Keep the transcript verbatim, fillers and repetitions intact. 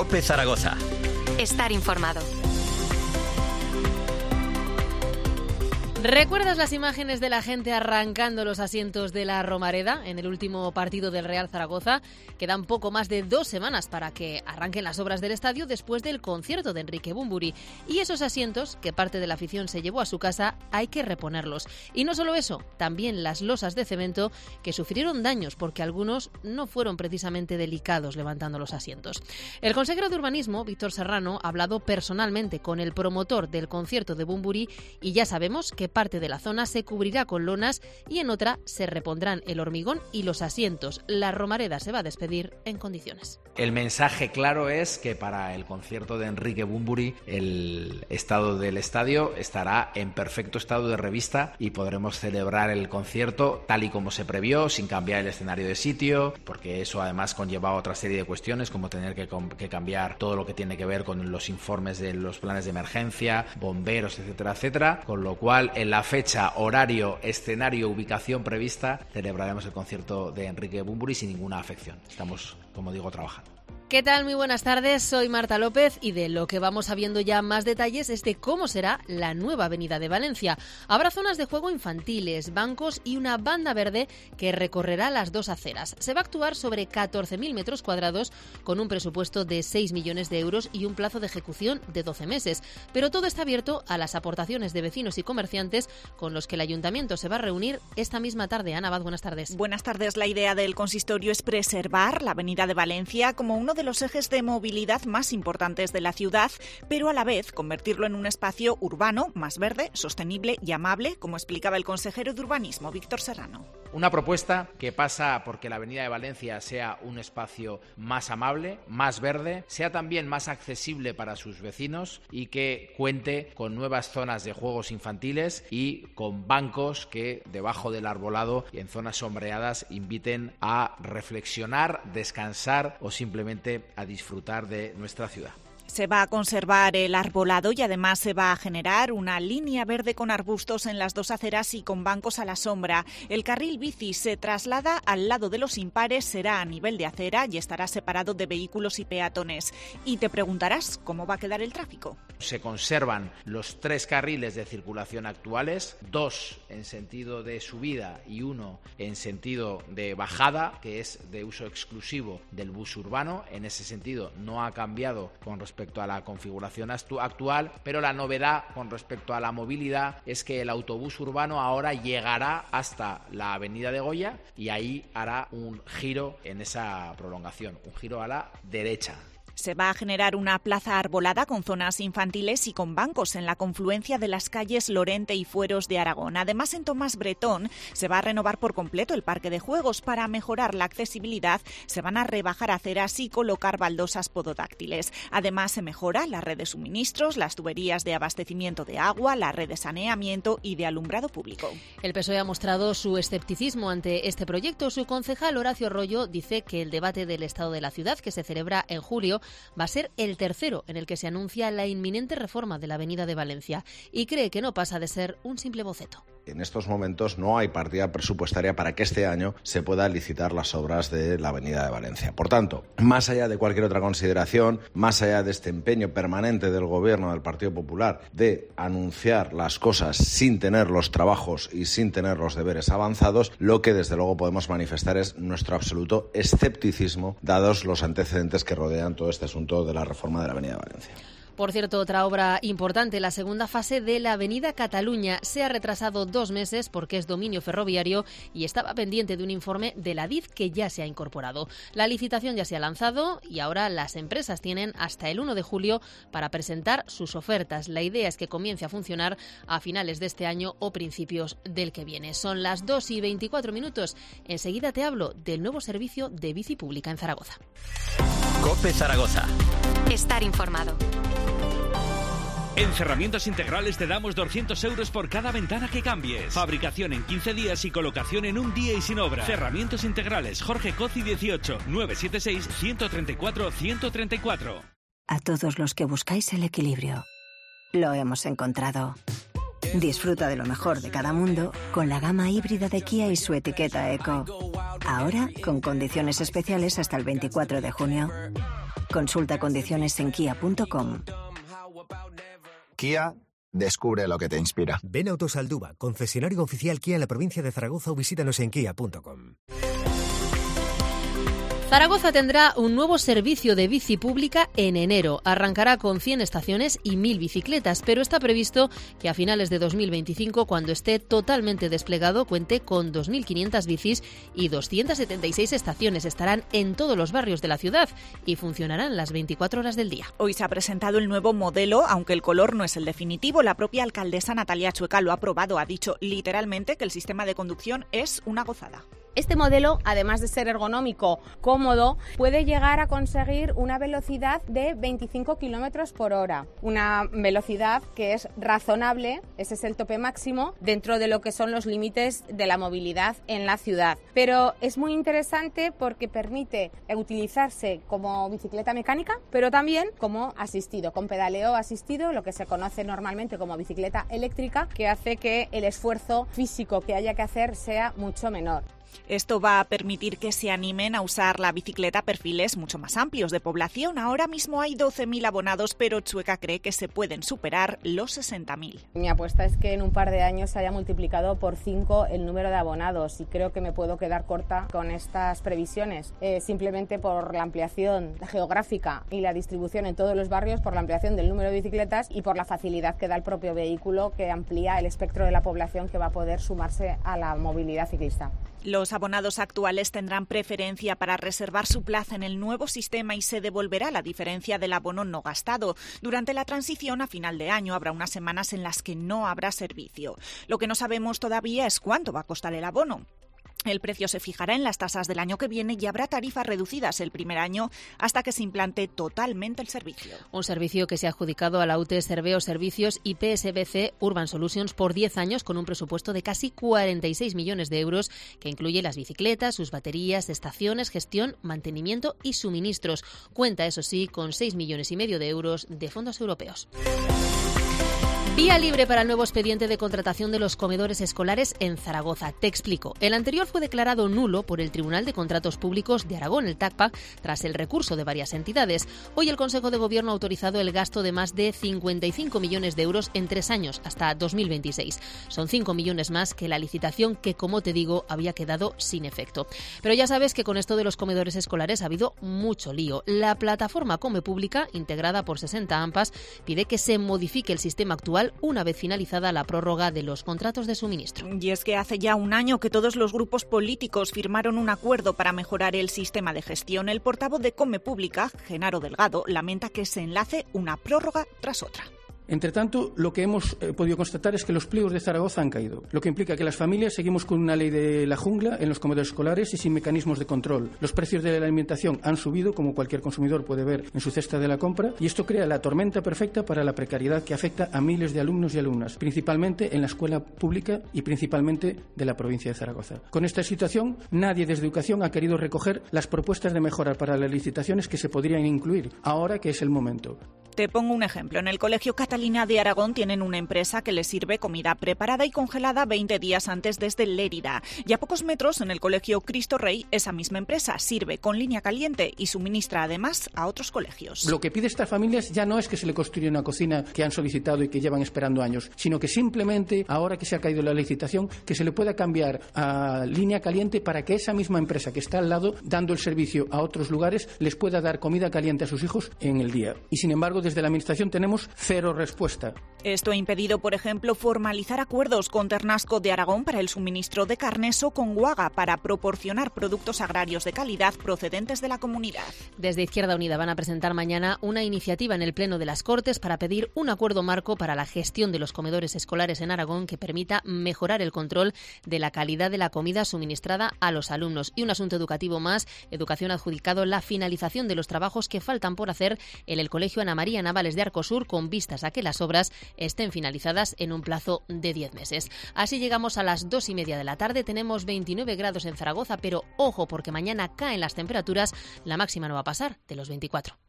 COPE Zaragoza. Estar informado. ¿Recuerdas las imágenes de la gente arrancando los asientos de la Romareda en el último partido del Real Zaragoza? Quedan poco más de dos semanas para que arranquen las obras del estadio después del concierto de Enrique Bunbury. Y esos asientos, que parte de la afición se llevó a su casa, hay que reponerlos. Y no solo eso, también las losas de cemento que sufrieron daños porque algunos no fueron precisamente delicados levantando los asientos. El consejero de Urbanismo, Víctor Serrano, ha hablado personalmente con el promotor del concierto de Bunbury y ya sabemos que parte de la zona se cubrirá con lonas y en otra se repondrán el hormigón y los asientos. La Romareda se va a despedir en condiciones. El mensaje claro es que para el concierto de Enrique Bunbury el estado del estadio estará en perfecto estado de revista y podremos celebrar el concierto tal y como se previó, sin cambiar el escenario de sitio, porque eso además conlleva otra serie de cuestiones como tener que, que cambiar todo lo que tiene que ver con los informes de los planes de emergencia, bomberos, etcétera, etcétera, con lo cual en la fecha, horario, escenario, ubicación prevista, celebraremos el concierto de Enrique Bunbury sin ninguna afección. Estamos, como digo, trabajando. ¿Qué tal? Muy buenas tardes, soy Marta López y de lo que vamos sabiendo ya más detalles es de cómo será la nueva avenida de Valencia. Habrá zonas de juego infantiles, bancos y una banda verde que recorrerá las dos aceras. Se va a actuar sobre catorce mil metros cuadrados con un presupuesto de seis millones de euros y un plazo de ejecución de doce meses. Pero todo está abierto a las aportaciones de vecinos y comerciantes con los que el ayuntamiento se va a reunir esta misma tarde. Ana Abad, buenas tardes. Buenas tardes. La idea del consistorio es preservar la avenida de Valencia como uno de los ejes de movilidad más importantes de la ciudad, pero a la vez convertirlo en un espacio urbano más verde, sostenible y amable, como explicaba el consejero de Urbanismo, Víctor Serrano. Una propuesta que pasa porque la avenida de Valencia sea un espacio más amable, más verde, sea también más accesible para sus vecinos y que cuente con nuevas zonas de juegos infantiles y con bancos que debajo del arbolado y en zonas sombreadas inviten a reflexionar, descansar o simplemente a disfrutar de nuestra ciudad. Se va a conservar el arbolado y además se va a generar una línea verde con arbustos en las dos aceras y con bancos a la sombra. El carril bici se traslada al lado de los impares, será a nivel de acera y estará separado de vehículos y peatones. Y te preguntarás cómo va a quedar el tráfico. Se conservan los tres carriles de circulación actuales, dos en sentido de subida y uno en sentido de bajada, que es de uso exclusivo del bus urbano. En ese sentido no ha cambiado con respecto respecto a la configuración actual, pero la novedad con respecto a la movilidad es que el autobús urbano ahora llegará hasta la avenida de Goya y ahí hará un giro en esa prolongación, un giro a la derecha. Se va a generar una plaza arbolada con zonas infantiles y con bancos en la confluencia de las calles Lorente y Fueros de Aragón. Además, en Tomás Bretón se va a renovar por completo el parque de juegos. Para mejorar la accesibilidad, se van a rebajar aceras y colocar baldosas pododáctiles. Además, se mejora la red de suministros, las tuberías de abastecimiento de agua, la red de saneamiento y de alumbrado público. El P S O E ha mostrado su escepticismo ante este proyecto. Su concejal Horacio Rollo dice que el debate del estado de la ciudad, que se celebra en julio, va a ser el tercero en el que se anuncia la inminente reforma de la avenida de Valencia y cree que no pasa de ser un simple boceto. En estos momentos no hay partida presupuestaria para que este año se puedan licitar las obras de la avenida de Valencia. Por tanto, más allá de cualquier otra consideración, más allá de este empeño permanente del Gobierno del Partido Popular de anunciar las cosas sin tener los trabajos y sin tener los deberes avanzados, lo que desde luego podemos manifestar es nuestro absoluto escepticismo, dados los antecedentes que rodean todo este asunto de la reforma de la avenida de Valencia. Por cierto, otra obra importante, la segunda fase de la Avenida Cataluña, se ha retrasado dos meses porque es dominio ferroviario y estaba pendiente de un informe de la D I F que ya se ha incorporado. La licitación ya se ha lanzado y ahora las empresas tienen hasta el uno de julio para presentar sus ofertas. La idea es que comience a funcionar a finales de este año o principios del que viene. Son las dos y veinticuatro minutos. Enseguida te hablo del nuevo servicio de bici pública en Zaragoza. COPE Zaragoza. Estar informado. En Cerramientos Integrales te damos doscientos euros por cada ventana que cambies. Fabricación en quince días y colocación en un día y sin obra. Cerramientos Integrales, Jorge Cozi dieciocho, nueve siete seis, uno tres cuatro, uno tres cuatro. A todos los que buscáis el equilibrio, lo hemos encontrado. Disfruta de lo mejor de cada mundo con la gama híbrida de Kia y su etiqueta Eco. Ahora con condiciones especiales hasta el veinticuatro de junio. Consulta condiciones en kia punto com. Kia, descubre lo que te inspira. Ven a Autosaldúa, concesionario oficial Kia en la provincia de Zaragoza, o visítanos en kia punto com. Zaragoza tendrá un nuevo servicio de bici pública en enero. Arrancará con cien estaciones y mil bicicletas, pero está previsto que a finales de dos mil veinticinco, cuando esté totalmente desplegado, cuente con dos mil quinientas bicis y doscientas setenta y seis estaciones. Estarán en todos los barrios de la ciudad y funcionarán las veinticuatro horas del día. Hoy se ha presentado el nuevo modelo, aunque el color no es el definitivo. La propia alcaldesa Natalia Chueca lo ha aprobado. Ha dicho literalmente que el sistema de conducción es una gozada. Este modelo, además de ser ergonómico, cómodo, puede llegar a conseguir una velocidad de veinticinco kilómetros por hora. Una velocidad que es razonable, ese es el tope máximo, dentro de lo que son los límites de la movilidad en la ciudad. Pero es muy interesante porque permite utilizarse como bicicleta mecánica, pero también como asistido, con pedaleo asistido, lo que se conoce normalmente como bicicleta eléctrica, que hace que el esfuerzo físico que haya que hacer sea mucho menor. Esto va a permitir que se animen a usar la bicicleta a perfiles mucho más amplios de población. Ahora mismo hay doce mil abonados, pero Chueca cree que se pueden superar los sesenta mil. Mi apuesta es que en un par de años se haya multiplicado por cinco el número de abonados y creo que me puedo quedar corta con estas previsiones, eh, simplemente por la ampliación geográfica y la distribución en todos los barrios, por la ampliación del número de bicicletas y por la facilidad que da el propio vehículo, que amplía el espectro de la población que va a poder sumarse a la movilidad ciclista. Los abonados actuales tendrán preferencia para reservar su plaza en el nuevo sistema y se devolverá la diferencia del abono no gastado. Durante la transición a final de año habrá unas semanas en las que no habrá servicio. Lo que no sabemos todavía es cuánto va a costar el abono. El precio se fijará en las tasas del año que viene y habrá tarifas reducidas el primer año hasta que se implante totalmente el servicio. Un servicio que se ha adjudicado a la U T E Serveo Servicios y P S B C Urban Solutions por diez años con un presupuesto de casi cuarenta y seis millones de euros que incluye las bicicletas, sus baterías, estaciones, gestión, mantenimiento y suministros. Cuenta, eso sí, con seis millones y medio de euros de fondos europeos. Vía libre para el nuevo expediente de contratación de los comedores escolares en Zaragoza. Te explico. El anterior fue declarado nulo por el Tribunal de Contratos Públicos de Aragón, el TACPA, tras el recurso de varias entidades. Hoy el Consejo de Gobierno ha autorizado el gasto de más de cincuenta y cinco millones de euros en tres años, hasta dos mil veintiséis. Son cinco millones más que la licitación que, como te digo, había quedado sin efecto. Pero ya sabes que con esto de los comedores escolares ha habido mucho lío. La plataforma Come Pública, integrada por sesenta AMPAs, pide que se modifique el sistema actual una vez finalizada la prórroga de los contratos de suministro. Y es que hace ya un año que todos los grupos políticos firmaron un acuerdo para mejorar el sistema de gestión. El portavoz de Come Pública, Genaro Delgado, lamenta que se enlace una prórroga tras otra. Entre tanto, lo que hemos eh, podido constatar es que los pliegos de Zaragoza han caído, lo que implica que las familias seguimos con una ley de la jungla en los comedores escolares y sin mecanismos de control. Los precios de la alimentación han subido, como cualquier consumidor puede ver en su cesta de la compra, y esto crea la tormenta perfecta para la precariedad que afecta a miles de alumnos y alumnas, principalmente en la escuela pública y principalmente de la provincia de Zaragoza. Con esta situación, nadie desde Educación ha querido recoger las propuestas de mejora para las licitaciones que se podrían incluir, ahora que es el momento. Te pongo un ejemplo. En el Colegio Catalina de Aragón tienen una empresa que les sirve comida preparada y congelada veinte días antes desde Lérida. Y a pocos metros, en el Colegio Cristo Rey, esa misma empresa sirve con línea caliente y suministra además a otros colegios. Lo que pide estas familias ya no es que se le construya una cocina que han solicitado y que llevan esperando años, sino que simplemente, ahora que se ha caído la licitación, que se le pueda cambiar a línea caliente para que esa misma empresa que está al lado, dando el servicio a otros lugares, les pueda dar comida caliente a sus hijos en el día. Y sin embargo, desde la Administración tenemos cero respuesta. Esto ha impedido, por ejemplo, formalizar acuerdos con Ternasco de Aragón para el suministro de carnes o con Guaga para proporcionar productos agrarios de calidad procedentes de la comunidad. Desde Izquierda Unida van a presentar mañana una iniciativa en el Pleno de las Cortes para pedir un acuerdo marco para la gestión de los comedores escolares en Aragón que permita mejorar el control de la calidad de la comida suministrada a los alumnos. Y un asunto educativo más, Educación ha adjudicado la finalización de los trabajos que faltan por hacer en el Colegio Ana María Navales de Arcosur, con vistas a que las obras estén finalizadas en un plazo de diez meses. Así llegamos a las dos y media de la tarde. Tenemos veintinueve grados en Zaragoza, pero ojo porque mañana caen las temperaturas. La máxima no va a pasar de los veinticuatro.